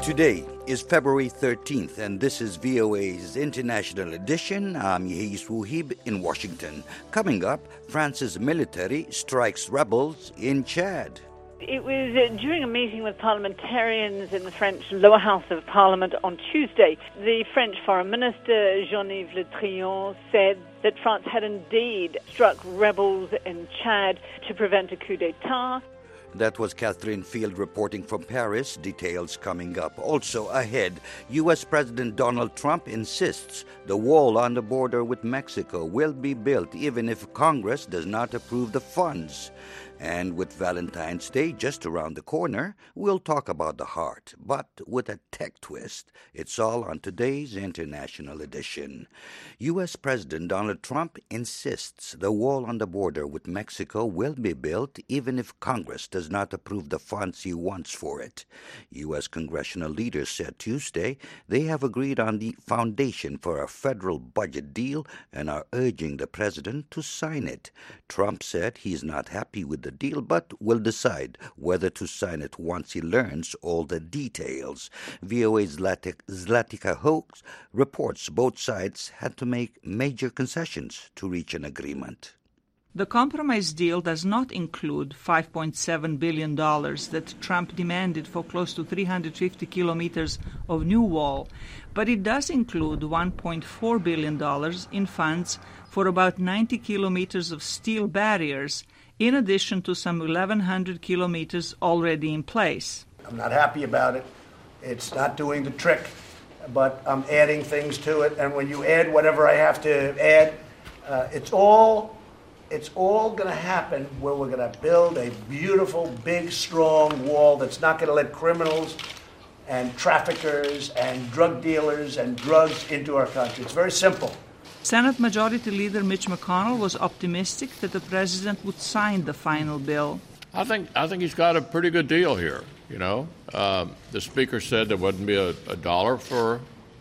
Today is February 13th, and this is VOA's International Edition. I'm Yehis Wuhib in Washington. Coming up, France's military strikes rebels in Chad. It was during a meeting with parliamentarians in the French lower house of parliament on Tuesday. The French foreign minister, Jean-Yves Le Drian, said that France had indeed struck rebels in Chad to prevent a coup d'etat. That was Catherine Field reporting from Paris. Details coming up. Also ahead, U.S. President Donald Trump insists the wall on the border with Mexico will be built even if Congress does not approve the funds. And with Valentine's Day just around the corner, we'll talk about the heart, but with a tech twist. It's all on today's International Edition. U.S. President Donald Trump insists the wall on the border with Mexico will be built even if Congress does not approve the funds he wants for it. U.S. congressional leaders said Tuesday they have agreed on the foundation for a federal budget deal and are urging the president to sign it. Trump said he's not happy with the deal, but will decide whether to sign it once he learns all the details. VOA's Zlatica Hoax reports both sides had to make major concessions to reach an agreement. The compromise deal does not include $5.7 billion that Trump demanded for close to 350 kilometers of new wall, but it does include $1.4 billion in funds for about 90 kilometers of steel barriers, in addition to some 1,100 kilometers already in place. I'm not happy about it. It's not doing the trick, but I'm adding things to it, and when you add whatever I have to add, it's all going to happen where we're going to build a beautiful, big, strong wall that's not going to let criminals and traffickers and drug dealers and drugs into our country. It's very simple. Senate Majority Leader Mitch McConnell was optimistic that the president would sign the final bill. I think he's got a pretty good deal here, you know. The Speaker said there wouldn't be a dollar for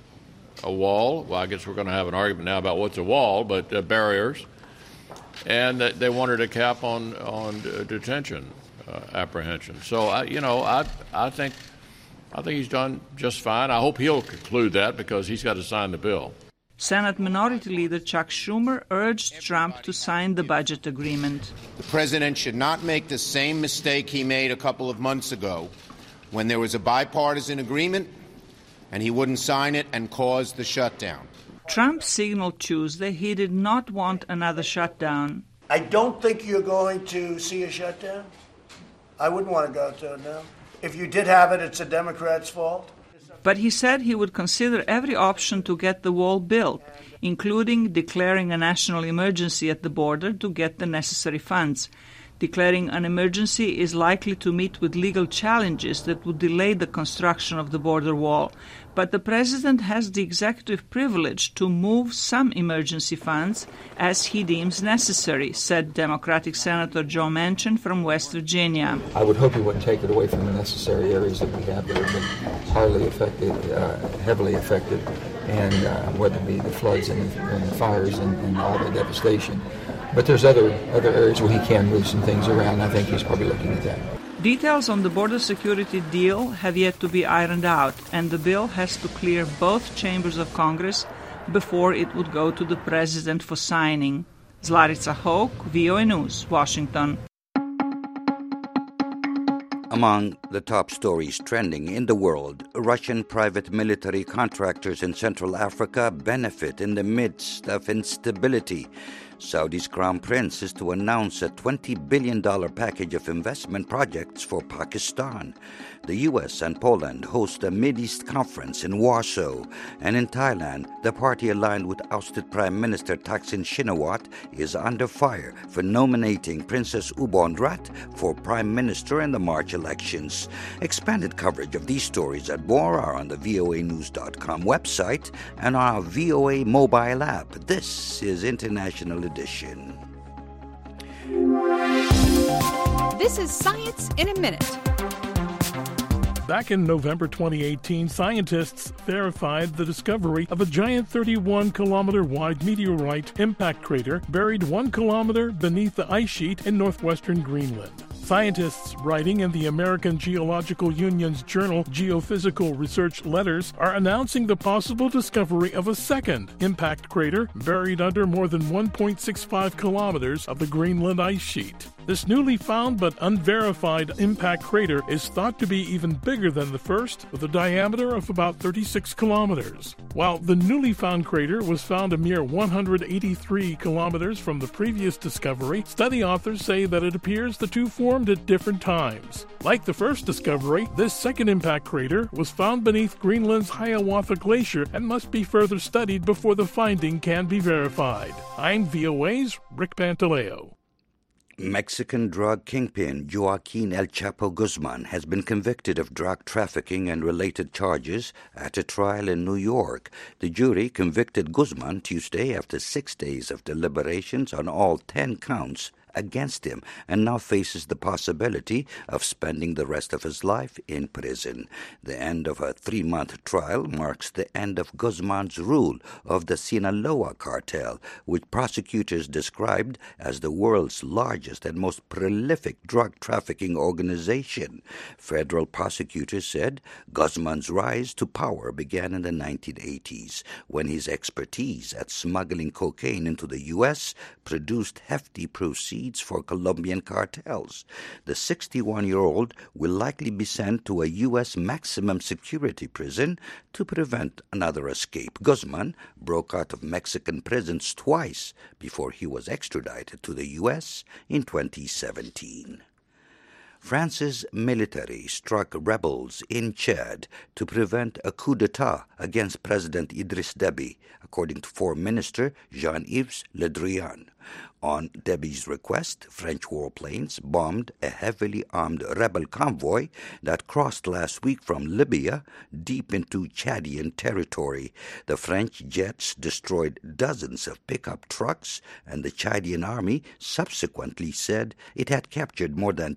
a wall. Well, I guess we're going to have an argument now about what's a wall, but barriers. And they wanted a cap on detention apprehension. So I think he's done just fine. I hope he'll conclude that because he's got to sign the bill. Senate Minority Leader Chuck Schumer urged Trump to sign the budget agreement. The president should not make the same mistake he made a couple of months ago when there was a bipartisan agreement and he wouldn't sign it and caused the shutdown. Trump signaled Tuesday he did not want another shutdown. I don't think you're going to see a shutdown. I wouldn't want to go to it now. If you did have it, it's a Democrat's fault. But he said he would consider every option to get the wall built, including declaring a national emergency at the border to get the necessary funds. Declaring an emergency is likely to meet with legal challenges that would delay the construction of the border wall. But the president has the executive privilege to move some emergency funds as he deems necessary, said Democratic Senator Joe Manchin from West Virginia. I would hope he wouldn't take it away from the necessary areas that we have that have been heavily affected, and whether it be the floods and the fires and all the devastation. But there's other areas where he can move some things around. I think he's probably looking at that. Details on the border security deal have yet to be ironed out, and the bill has to clear both chambers of Congress before it would go to the president for signing. Zlatica Hoax, VOA News, Washington. Among the top stories trending in the world, Russian private military contractors in Central Africa benefit in the midst of instability. Saudi's Crown Prince is to announce a $20 billion package of investment projects for Pakistan. The U.S. and Poland host a Mideast conference in Warsaw. And in Thailand, the party aligned with ousted Prime Minister Thaksin Shinawatra is under fire for nominating Princess Ubonrat for Prime Minister in the March elections. Expanded coverage of these stories and more are on the voanews.com website and our VOA mobile app. This is International Edition. This is Science in a Minute. Back in November 2018, scientists verified the discovery of a giant 31-kilometer-wide meteorite impact crater buried 1 kilometer beneath the ice sheet in northwestern Greenland. Scientists writing in the American Geological Union's journal Geophysical Research Letters are announcing the possible discovery of a second impact crater buried under more than 1.65 kilometers of the Greenland ice sheet. This newly found but unverified impact crater is thought to be even bigger than the first, with a diameter of about 36 kilometers. While the newly found crater was found a mere 183 kilometers from the previous discovery, study authors say that it appears the two formed at different times. Like the first discovery, this second impact crater was found beneath Greenland's Hiawatha Glacier and must be further studied before the finding can be verified. I'm VOA's Rick Pantaleo. Mexican drug kingpin Joaquin El Chapo Guzman has been convicted of drug trafficking and related charges at a trial in New York. The jury convicted Guzman Tuesday after 6 days of deliberations on all 10 counts against him and now faces the possibility of spending the rest of his life in prison. The end of a 3-month trial marks the end of Guzman's rule of the Sinaloa cartel, which prosecutors described as the world's largest and most prolific drug trafficking organization. Federal prosecutors said Guzman's rise to power began in the 1980s, when his expertise at smuggling cocaine into the U.S. produced hefty proceeds for Colombian cartels. The 61-year-old will likely be sent to a U.S. maximum security prison to prevent another escape. Guzman broke out of Mexican prisons twice before he was extradited to the U.S. in 2017. France's military struck rebels in Chad to prevent a coup d'etat against President Idriss Déby, according to Foreign Minister Jean-Yves Le Drian. On Déby's request, French warplanes bombed a heavily armed rebel convoy that crossed last week from Libya deep into Chadian territory. The French jets destroyed dozens of pickup trucks, and the Chadian army subsequently said it had captured more than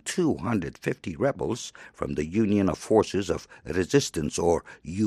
250 rebels from the Union of Forces of Resistance, or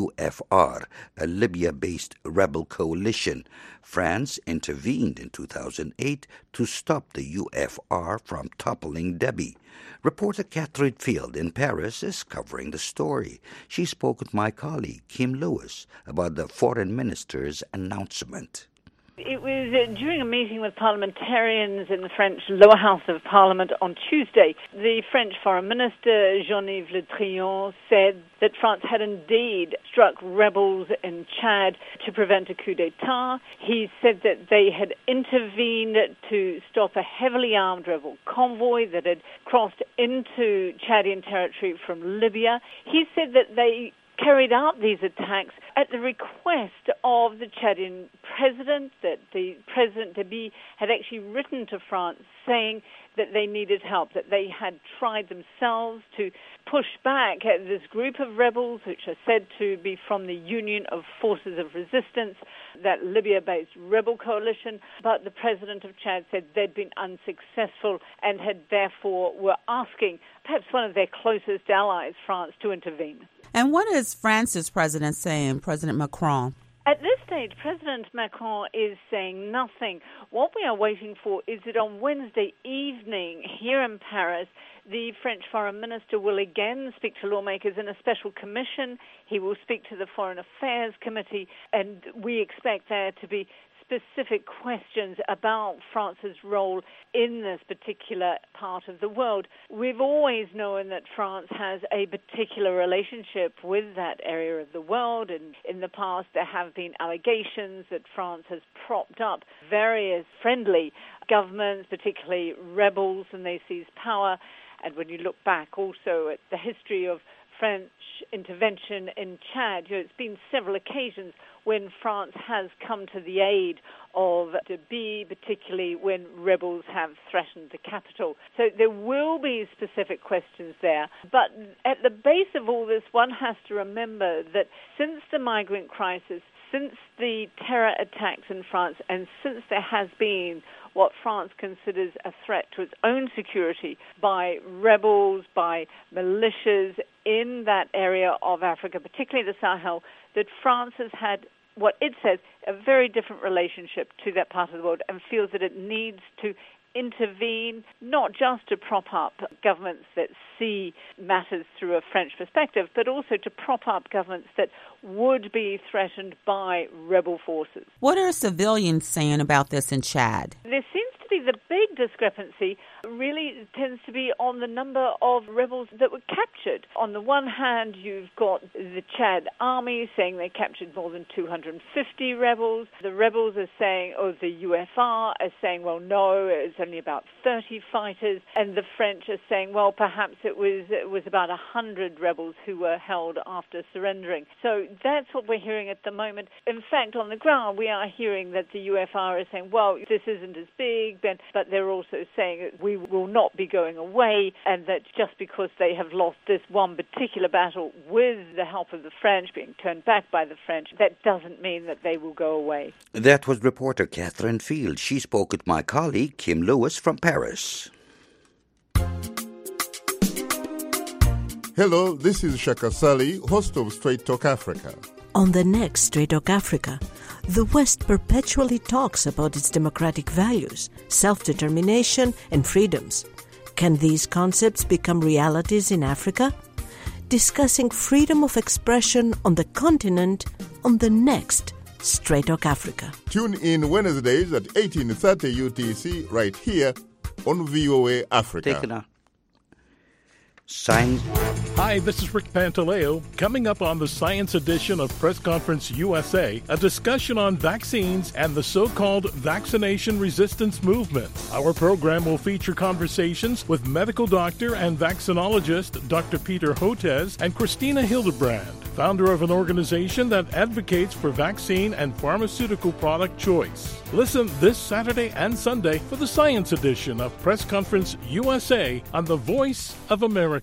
UFR, a Libya-based rebel coalition. France intervened in 2008 to stop the UFR from toppling Déby. Reporter Catherine Field in Paris is covering the story. She spoke with my colleague Kim Lewis about the foreign minister's announcement. It was during a meeting with parliamentarians in the French lower house of Parliament on Tuesday. The French Foreign Minister, Jean-Yves Le Drian, said that France had indeed struck rebels in Chad to prevent a coup d'etat. He said that they had intervened to stop a heavily armed rebel convoy that had crossed into Chadian territory from Libya. He said that they carried out these attacks at the request of the Chadian president, that the President Déby had actually written to France saying that they needed help, that they had tried themselves to push back at this group of rebels, which are said to be from the Union of Forces of Resistance, that Libya-based rebel coalition, but the president of Chad said they'd been unsuccessful and had therefore were asking perhaps one of their closest allies, France, to intervene. And what is France's president saying, President Macron? At this stage, President Macron is saying nothing. What we are waiting for is that on Wednesday evening here in Paris, the French Foreign Minister will again speak to lawmakers in a special commission. He will speak to the Foreign Affairs Committee, and we expect there to be specific questions about France's role in this particular part of the world. We've always known that France has a particular relationship with that area of the world, and in the past there have been allegations that France has propped up various friendly governments, particularly rebels, and they seize power. And when you look back also at the history of French intervention in Chad, it's been several occasions when France has come to the aid of Déby, particularly when rebels have threatened the capital. So there will be specific questions there. But at the base of all this, one has to remember that since the migrant crisis, since the terror attacks in France, and since there has been what France considers a threat to its own security by rebels, by militias in that area of Africa, particularly the Sahel, that France has had what it says a very different relationship to that part of the world and feels that it needs to intervene, not just to prop up governments that see matters through a French perspective, but also to prop up governments that would be threatened by rebel forces. What are civilians saying about this in Chad? There seems to be the big discrepancy really tends to be on the number of rebels that were captured. On the one hand, you've got the Chad army saying they captured more than 250 rebels. The rebels are saying, the UFR are saying, well, no, it's only about 30 fighters. And the French are saying, well, perhaps it was about 100 rebels who were held after surrendering. So that's what we're hearing at the moment. In fact, on the ground, we are hearing that the UFR is saying, well, this isn't as big, but they're also saying we will not be going away, and that just because they have lost this one particular battle with the help of the French, being turned back by the French, that doesn't mean that they will go away. That was reporter Catherine Field. She spoke with my colleague Kim Lewis from Paris. Hello, this is Shaka Sali, host of Straight Talk Africa. On the next Straight Talk Africa, the West perpetually talks about its democratic values, self-determination, and freedoms. Can these concepts become realities in Africa? Discussing freedom of expression on the continent on the next Straight Talk Africa. Tune in Wednesdays at 18:30 UTC right here on VOA Africa. Science. Hi, this is Rick Pantaleo. Coming up on the Science edition of Press Conference USA, a discussion on vaccines and the so-called vaccination resistance movement. Our program will feature conversations with medical doctor and vaccinologist Dr. Peter Hotez and Christina Hildebrand, founder of an organization that advocates for vaccine and pharmaceutical product choice. Listen this Saturday and Sunday for the Science edition of Press Conference USA on the Voice of America.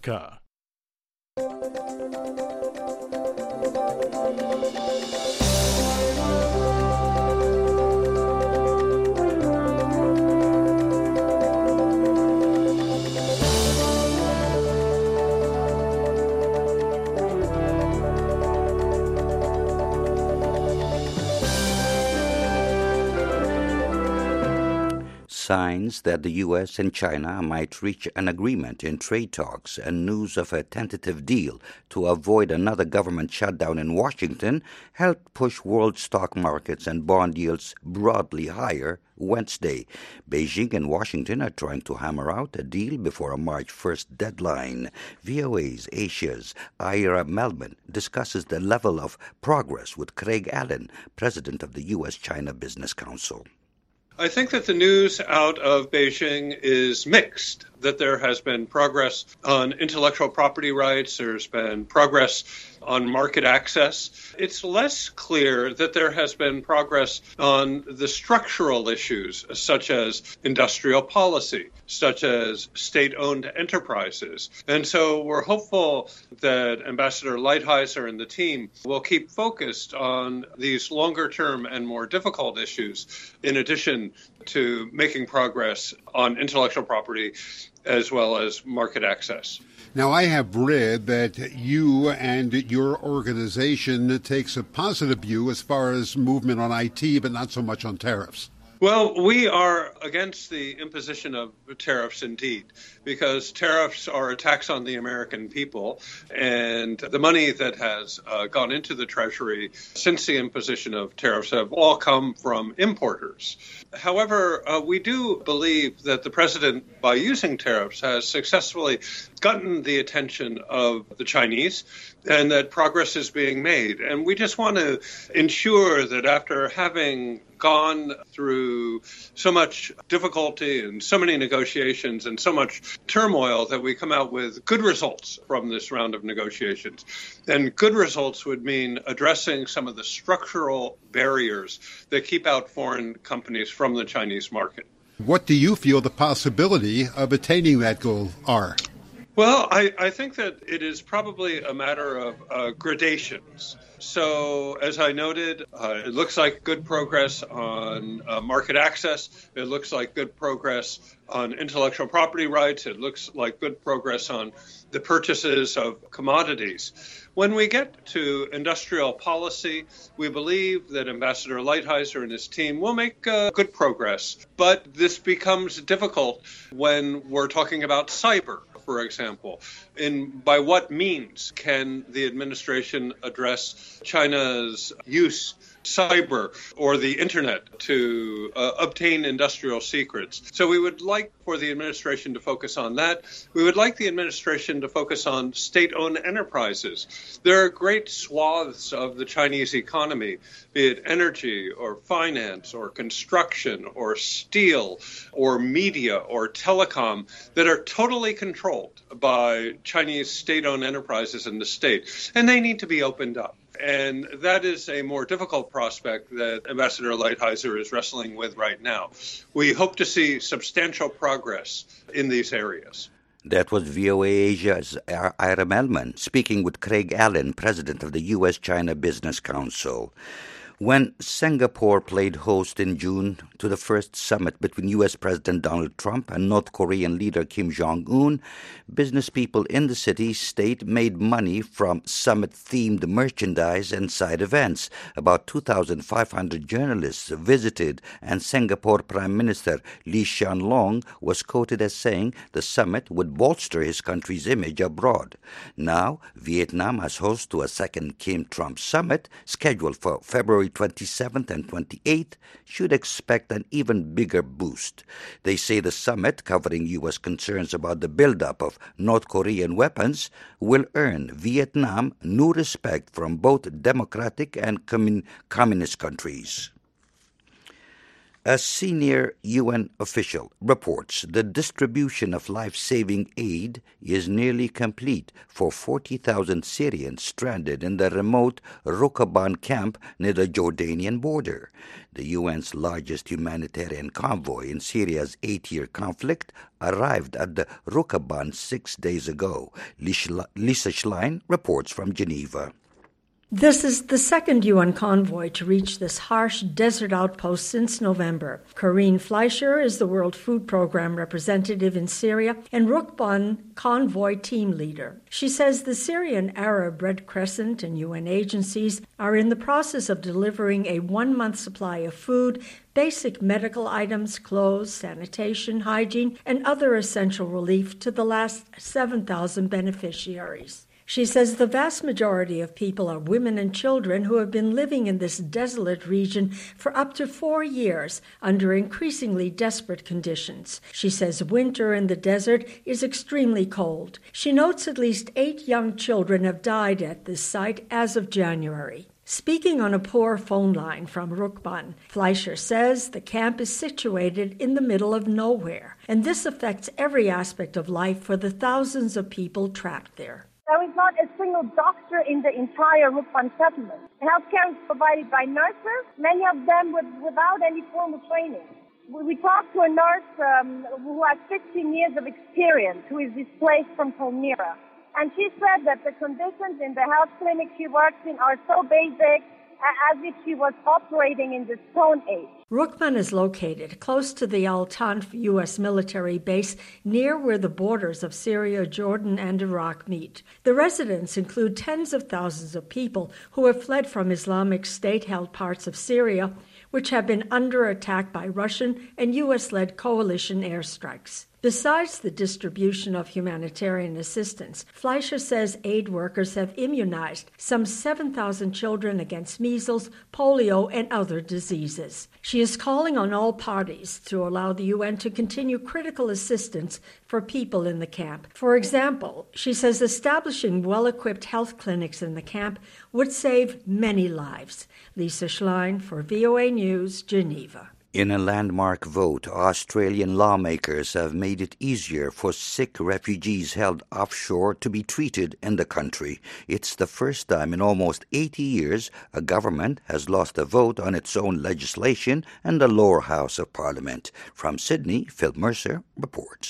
Signs that the U.S. and China might reach an agreement in trade talks and news of a tentative deal to avoid another government shutdown in Washington helped push world stock markets and bond yields broadly higher Wednesday. Beijing and Washington are trying to hammer out a deal before a March 1st deadline. VOA's Asia's Ira Melman discusses the level of progress with Craig Allen, president of the U.S.-China Business Council. I think that the news out of Beijing is mixed, that there has been progress on intellectual property rights, there's been progress on market access. It's less clear that there has been progress on the structural issues, such as industrial policy, such as state-owned enterprises. And so we're hopeful that Ambassador Lighthizer and the team will keep focused on these longer-term and more difficult issues, in addition to making progress on intellectual property as well as market access. Now, I have read that you and your organization takes a positive view as far as movement on IT, but not so much on tariffs. Well, we are against the imposition of tariffs indeed, because tariffs are a tax on the American people, and the money that has gone into the Treasury since the imposition of tariffs have all come from importers. However, we do believe that the president, by using tariffs, has successfully gotten the attention of the Chinese and that progress is being made. And we just want to ensure that after having gone through so much difficulty and so many negotiations and so much turmoil, that we come out with good results from this round of negotiations. And good results would mean addressing some of the structural barriers that keep out foreign companies from the Chinese market. What do you feel the possibility of attaining that goal are? Well, I think that it is probably a matter of gradations. So, as I noted, it looks like good progress on market access. It looks like good progress on intellectual property rights. It looks like good progress on the purchases of commodities. When we get to industrial policy, we believe that Ambassador Lighthizer and his team will make good progress. But this becomes difficult when we're talking about cyber, for example. By what means can the administration address China's use cyber or the internet to obtain industrial secrets? So we would like for the administration to focus on that. We would like the administration to focus on state-owned enterprises. There are great swaths of the Chinese economy, be it energy or finance or construction or steel or media or telecom, that are totally controlled by Chinese state-owned enterprises in the state, and they need to be opened up. And that is a more difficult prospect that Ambassador Lighthizer is wrestling with right now. We hope to see substantial progress in these areas. That was VOA Asia's Ira Melman speaking with Craig Allen, president of the U.S.-China Business Council. When Singapore played host in June to the first summit between U.S. President Donald Trump and North Korean leader Kim Jong-un, business people in the city-state made money from summit-themed merchandise and side events. About 2,500 journalists visited, and Singapore Prime Minister Lee Hsien Loong was quoted as saying the summit would bolster his country's image abroad. Now, Vietnam as host to a second Kim-Trump summit scheduled for February 27th and 28th, should expect an even bigger boost. They say the summit, covering U.S. concerns about the buildup of North Korean weapons, will earn Vietnam new respect from both democratic and communist countries. A senior UN official reports the distribution of life-saving aid is nearly complete for 40,000 Syrians stranded in the remote Rukaban camp near the Jordanian border. The UN's largest humanitarian convoy in Syria's 8-year conflict arrived at the Rukaban 6 days ago. Lisa Schlein reports from Geneva. This is the second UN convoy to reach this harsh desert outpost since November. Corinne Fleischer is the World Food Program representative in Syria and Rukban convoy team leader. She says the Syrian Arab Red Crescent and UN agencies are in the process of delivering a 1-month supply of food, basic medical items, clothes, sanitation, hygiene, and other essential relief to the last 7,000 beneficiaries. She says the vast majority of people are women and children who have been living in this desolate region for up to 4 years under increasingly desperate conditions. She says winter in the desert is extremely cold. She notes at least 8 young children have died at this site as of January. Speaking on a poor phone line from Rukban, Fleischer says the camp is situated in the middle of nowhere, and this affects every aspect of life for the thousands of people trapped there. There is not a single doctor in the entire Rukban settlement. Healthcare is provided by nurses, many of them without any formal training. We talked to a nurse who has 15 years of experience, who is displaced from Palmyra. And she said that the conditions in the health clinic she works in are so basic as if she was operating in the Stone Age. Rukban is located close to the Al-Tanf U.S. military base near where the borders of Syria, Jordan, and Iraq meet. The residents include tens of thousands of people who have fled from Islamic State-held parts of Syria, which have been under attack by Russian and U.S.-led coalition airstrikes. Besides the distribution of humanitarian assistance, Fleischer says aid workers have immunized some 7,000 children against measles, polio, and other diseases. She is calling on all parties to allow the UN to continue critical assistance for people in the camp. For example, she says establishing well-equipped health clinics in the camp would save many lives. Lisa Schlein for VOA News, Geneva. In a landmark vote, Australian lawmakers have made it easier for sick refugees held offshore to be treated in the country. It's the first time in almost 80 years a government has lost a vote on its own legislation in the lower house of Parliament. From Sydney, Phil Mercer reports.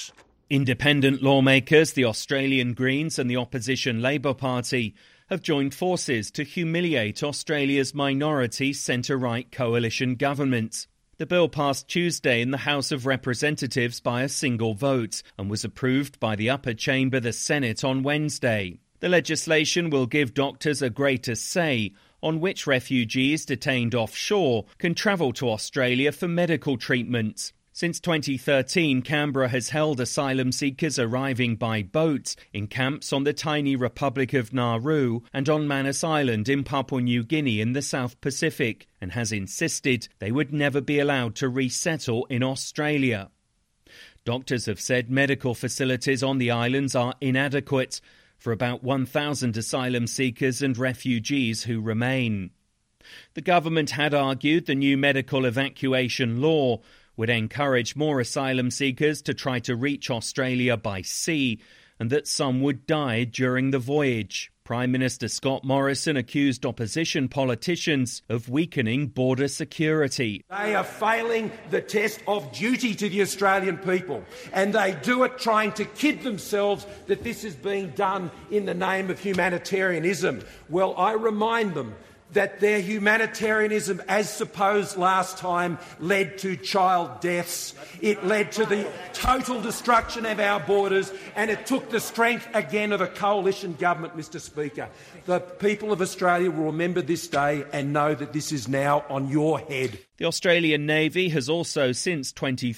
Independent lawmakers, the Australian Greens and the opposition Labor Party have joined forces to humiliate Australia's minority centre-right coalition government. The bill passed Tuesday in the House of Representatives by a single vote and was approved by the upper chamber, the Senate, on Wednesday. The legislation will give doctors a greater say on which refugees detained offshore can travel to Australia for medical treatment. Since 2013, Canberra has held asylum seekers arriving by boat in camps on the tiny Republic of Nauru and on Manus Island in Papua New Guinea in the South Pacific, and has insisted they would never be allowed to resettle in Australia. Doctors have said medical facilities on the islands are inadequate for about 1,000 asylum seekers and refugees who remain. The government had argued the new medical evacuation law would encourage more asylum seekers to try to reach Australia by sea, and that some would die during the voyage. Prime Minister Scott Morrison accused opposition politicians of weakening border security. They are failing the test of duty to the Australian people, and they do it trying to kid themselves that this is being done in the name of humanitarianism. Well, I remind them that their humanitarianism, as supposed last time, led to child deaths. It led to the total destruction of our borders, and it took the strength again of a coalition government, Mr. Speaker. The people of Australia will remember this day and know that this is now on your head. The Australian Navy has also, since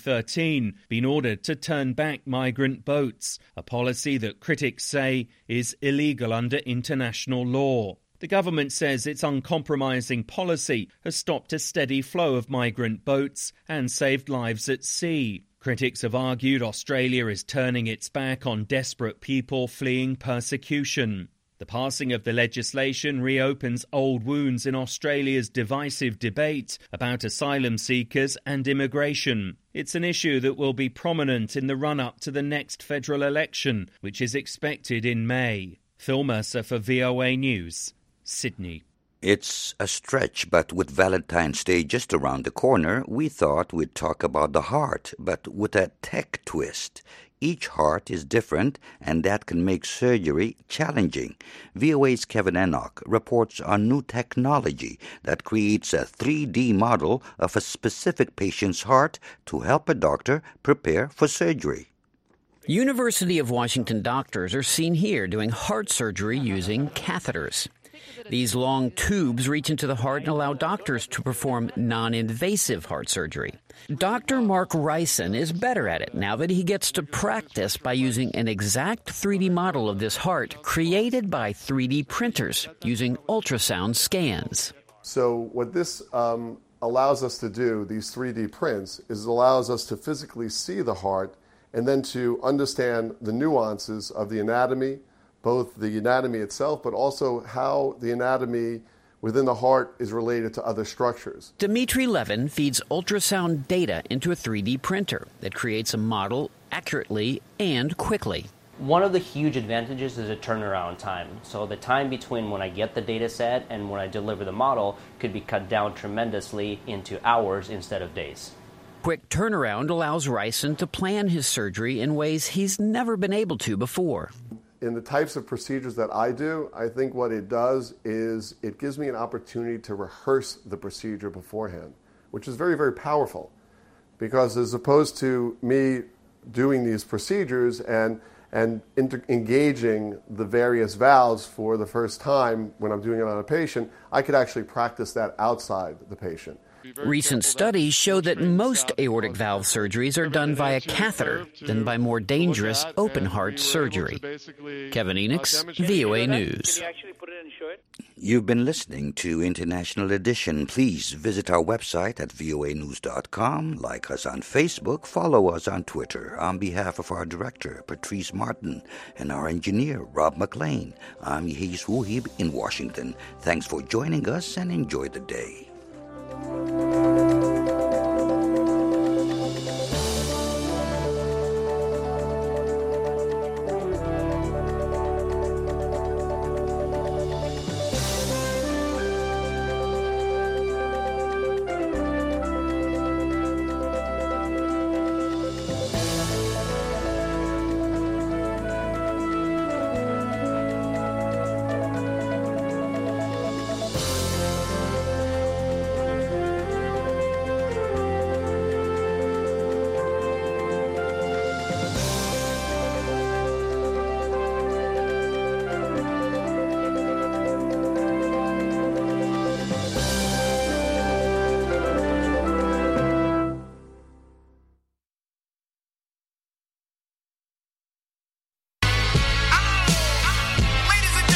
2013, been ordered to turn back migrant boats, a policy that critics say is illegal under international law. The government says its uncompromising policy has stopped a steady flow of migrant boats and saved lives at sea. Critics have argued Australia is turning its back on desperate people fleeing persecution. The passing of the legislation reopens old wounds in Australia's divisive debate about asylum seekers and immigration. It's an issue that will be prominent in the run-up to the next federal election, which is expected in May. Phil Mercer for VOA News, Sydney. It's a stretch, but with Valentine's Day just around the corner, we thought we'd talk about the heart, but with a tech twist. Each heart is different, and that can make surgery challenging. VOA's Kevin Enoch reports on new technology that creates a 3D model of a specific patient's heart to help a doctor prepare for surgery. University of Washington doctors are seen here doing heart surgery using catheters. These long tubes reach into the heart and allow doctors to perform non-invasive heart surgery. Dr. Mark Ryson is better at it now that he gets to practice by using an exact 3D model of this heart created by 3D printers using ultrasound scans. So what this allows us to do, these 3D prints, is it allows us to physically see the heart and then to understand the nuances of the anatomy, both the anatomy itself, but also how the anatomy within the heart is related to other structures. Dmitry Levin feeds ultrasound data into a 3D printer that creates a model accurately and quickly. One of the huge advantages is a turnaround time. So the time between when I get the data set and when I deliver the model could be cut down tremendously into hours instead of days. Quick turnaround allows Ryson to plan his surgery in ways he's never been able to before. In the types of procedures that I do, I think what it does is it gives me an opportunity to rehearse the procedure beforehand, which is very, very powerful. Because as opposed to me doing these procedures and engaging the various valves for the first time when I'm doing it on a patient, I could actually practice that outside the patient. Recent studies show that most aortic valve surgeries are done via catheter than by more dangerous open heart surgery. Kevin Enoch, VOA News. You've been listening to International Edition. Please visit our website at voanews.com, like us on Facebook, follow us on Twitter. On behalf of our director, Patrice Martin, and our engineer, Rob McLean, I'm Yehis Wuhib in Washington. Thanks for joining us and enjoy the day.